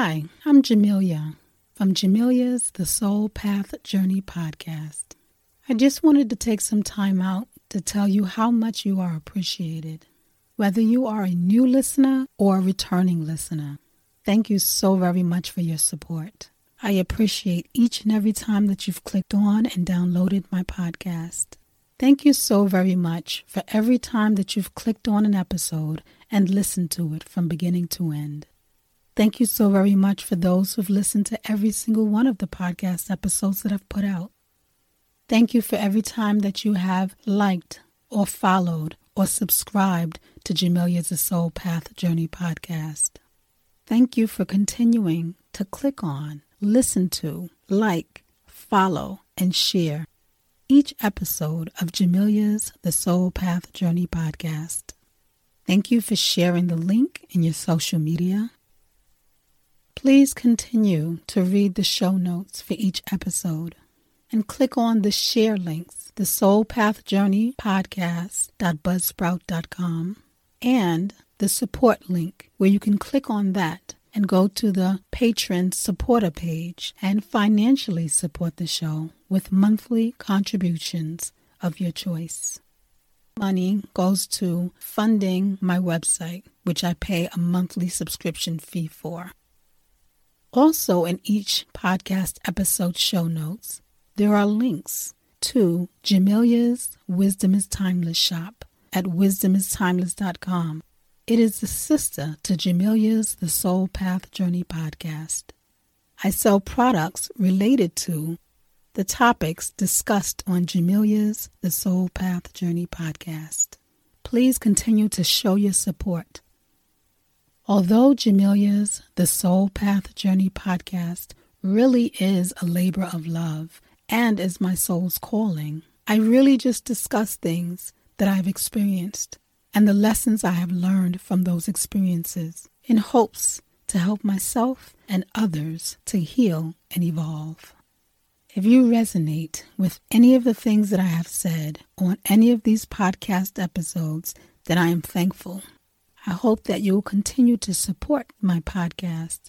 Hi, I'm Jamelia from Jamelia's The Soul Path Journey podcast. I just wanted to take some time out to tell you how much you are appreciated. Whether you are a new listener or a returning listener, thank you so very much for your support. I appreciate each and every time that you've clicked on and downloaded my podcast. Thank you so very much for every time that you've clicked on an episode and listened to it from beginning to end. Thank you so very much for those who've listened to every single one of the podcast episodes that I've put out. Thank you for every time that you have liked or followed or subscribed to Jamelia's The Soul Path Journey podcast. Thank you for continuing to click on, listen to, like, follow, and share each episode of Jamelia's The Soul Path Journey podcast. Thank you for sharing the link in your social media. Please continue to read the show notes for each episode and click on the share links, the Soul Path Journey podcast.buzzsprout.com and the support link where you can click on that and go to the Patreon supporter page and financially support the show with monthly contributions of your choice. Money goes to funding my website, which I pay a monthly subscription fee for. Also, in each podcast episode show notes, there are links to Jamelia's Wisdom is Timeless shop at wisdomistimeless.com. It is the sister to Jamelia's The Soul Path Journey podcast. I sell products related to the topics discussed on Jamelia's The Soul Path Journey podcast. Please continue to show your support. Although Jamelia's The Soul Path Journey podcast really is a labor of love and is my soul's calling, I really just discuss things that I've experienced and the lessons I have learned from those experiences in hopes to help myself and others to heal and evolve. If you resonate with any of the things that I have said on any of these podcast episodes, then I am thankful. I hope that you will continue to support my podcast.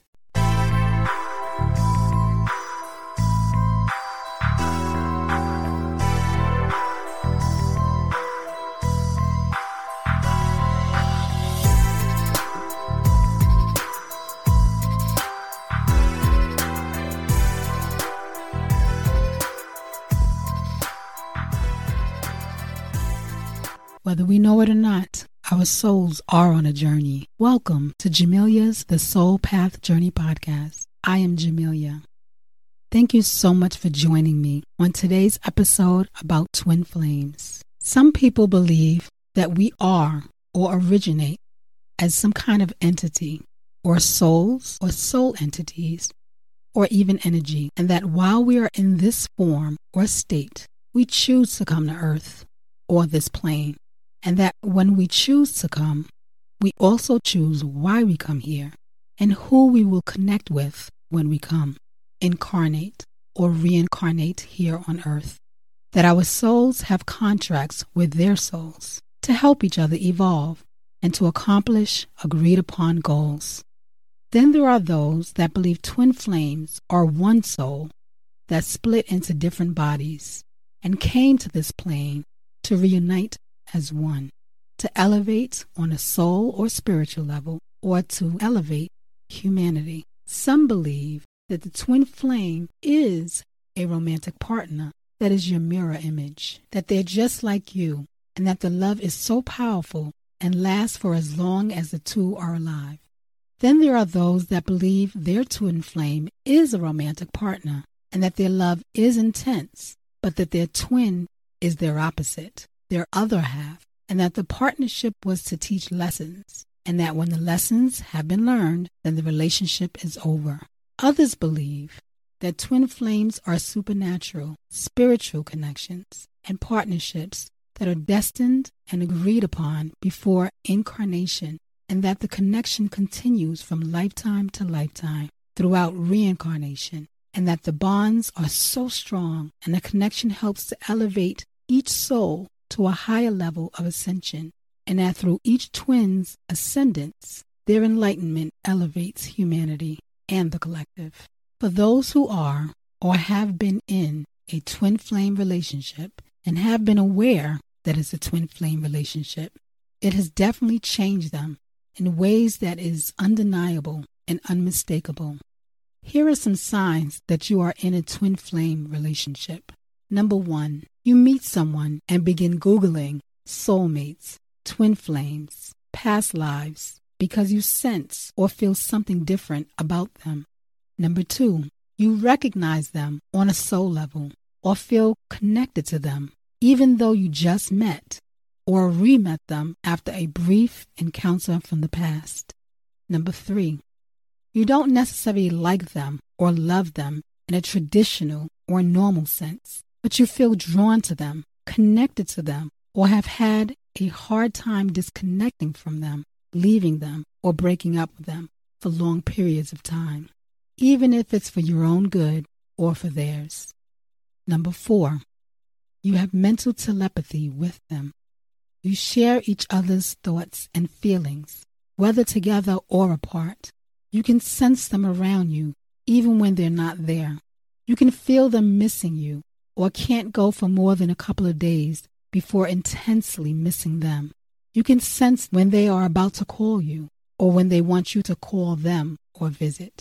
Whether we know it or not, our souls are on a journey. Welcome to Jamelia's The Soul Path Journey podcast. I am Jamelia. Thank you so much for joining me on today's episode about twin flames. Some people believe that we are or originate as some kind of entity or souls or soul entities or even energy, and that while we are in this form or state, we choose to come to earth or this plane. And that when we choose to come, we also choose why we come here and who we will connect with when we come, incarnate or reincarnate here on earth. That our souls have contracts with their souls to help each other evolve and to accomplish agreed upon goals. Then there are those that believe twin flames are one soul that split into different bodies and came to this plane to reunite as one, to elevate on a soul or spiritual level, or to elevate humanity. Some believe that the twin flame is a romantic partner that is your mirror image, that they're just like you, and that the love is so powerful and lasts for as long as the two are alive. Then there are those that believe their twin flame is a romantic partner, and that their love is intense, but that their twin is their opposite, their other half, and that the partnership was to teach lessons, and that when the lessons have been learned, then the relationship is over. Others believe that twin flames are supernatural, spiritual connections and partnerships that are destined and agreed upon before incarnation, and that the connection continues from lifetime to lifetime throughout reincarnation, and that the bonds are so strong and the connection helps to elevate each soul to a higher level of ascension, and that through each twin's ascendance, their enlightenment elevates humanity. and the collective. For those who are or have been in a twin flame relationship and have been aware that it's a twin flame relationship, it has definitely changed them in ways that is undeniable and unmistakable. Here are some signs that you are in a twin flame relationship. Number 1, you meet someone and begin Googling soulmates, twin flames, past lives, because you sense or feel something different about them. Number 2, you recognize them on a soul level or feel connected to them, even though you just met or re-met them after a brief encounter from the past. Number 3, you don't necessarily like them or love them in a traditional or normal sense, but you feel drawn to them, connected to them, or have had a hard time disconnecting from them, leaving them, or breaking up with them for long periods of time, even if it's for your own good or for theirs. Number 4, you have mental telepathy with them. You share each other's thoughts and feelings, whether together or apart. You can sense them around you even when they're not there. You can feel them missing you or can't go for more than a couple of days before intensely missing them. You can sense when they are about to call you or when they want you to call them or visit.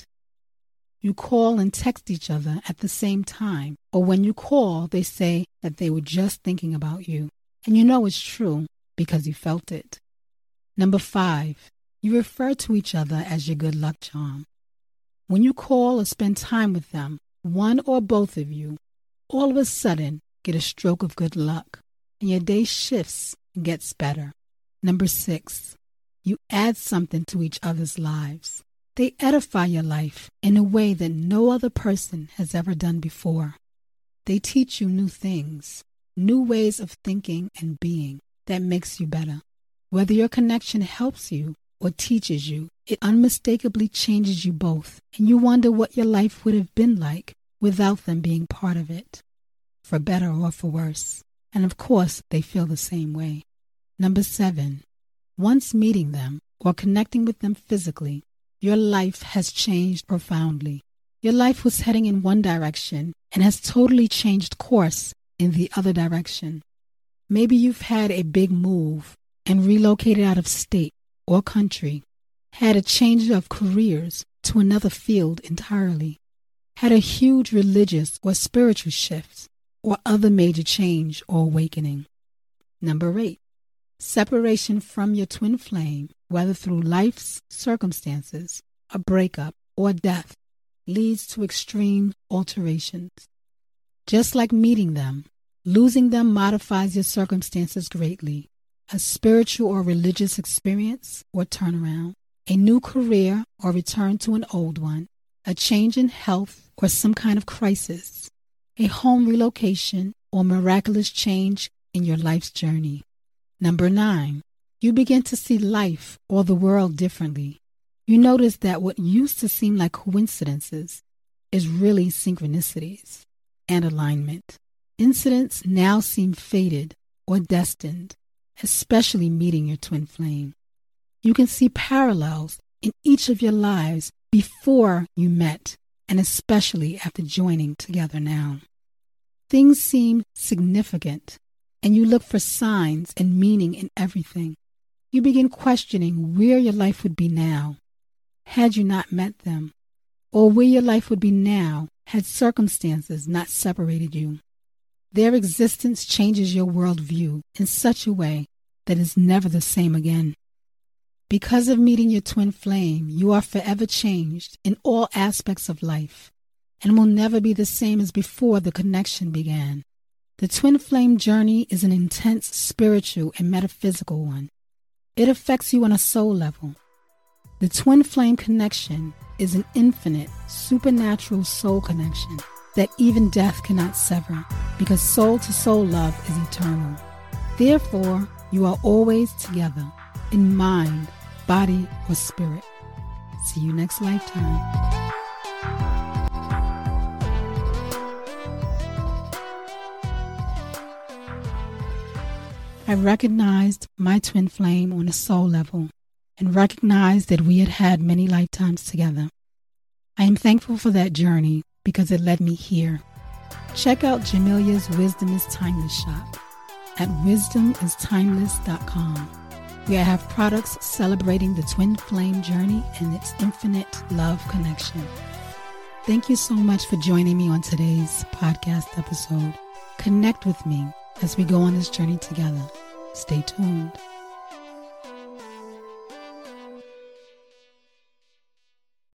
You call and text each other at the same time, or when you call, they say that they were just thinking about you, and you know it's true because you felt it. Number 5, you refer to each other as your good luck charm. When you call or spend time with them, one or both of you all of a sudden get a stroke of good luck, and your day shifts and gets better. Number 6, you add something to each other's lives. They edify your life in a way that no other person has ever done before. They teach you new things, new ways of thinking and being that makes you better. Whether your connection helps you or teaches you, it unmistakably changes you both, and you wonder what your life would have been like without them being part of it, for better or for worse. And of course, they feel the same way. Number 7, once meeting them or connecting with them physically, your life has changed profoundly. Your life was heading in one direction and has totally changed course in the other direction. Maybe you've had a big move and relocated out of state or country, had a change of careers to another field entirely, had a huge religious or spiritual shift, or other major change or awakening. Number 8, separation from your twin flame, whether through life's circumstances, a breakup, or death, leads to extreme alterations. Just like meeting them, losing them modifies your circumstances greatly. A spiritual or religious experience or turnaround, a new career or return to an old one, a change in health or some kind of crisis, a home relocation or miraculous change in your life's journey. Number 9, you begin to see life or the world differently. You notice that what used to seem like coincidences is really synchronicities and alignment. Incidents now seem fated or destined, especially meeting your twin flame. You can see parallels in each of your lives before you met, and especially after joining together now. Things seem significant, and you look for signs and meaning in everything. You begin questioning where your life would be now had you not met them, or where your life would be now had circumstances not separated you. Their existence changes your worldview in such a way that it's never the same again. Because of meeting your twin flame, you are forever changed in all aspects of life and will never be the same as before the connection began. The twin flame journey is an intense spiritual and metaphysical one. It affects you on a soul level. The twin flame connection is an infinite, supernatural soul connection that even death cannot sever, because soul-to-soul love is eternal. Therefore, you are always together, in mind, body, or spirit. See you next lifetime. I recognized my twin flame on a soul level and recognized that we had had many lifetimes together. I thankful for that journey because it led me here. Check out Jamilia's Wisdom is Timeless shop at wisdomistimeless.com, where I have products celebrating the twin flame journey and its infinite love connection. Thank you so much for joining me on today's podcast episode. Connect with me as we go on this journey together. Stay tuned.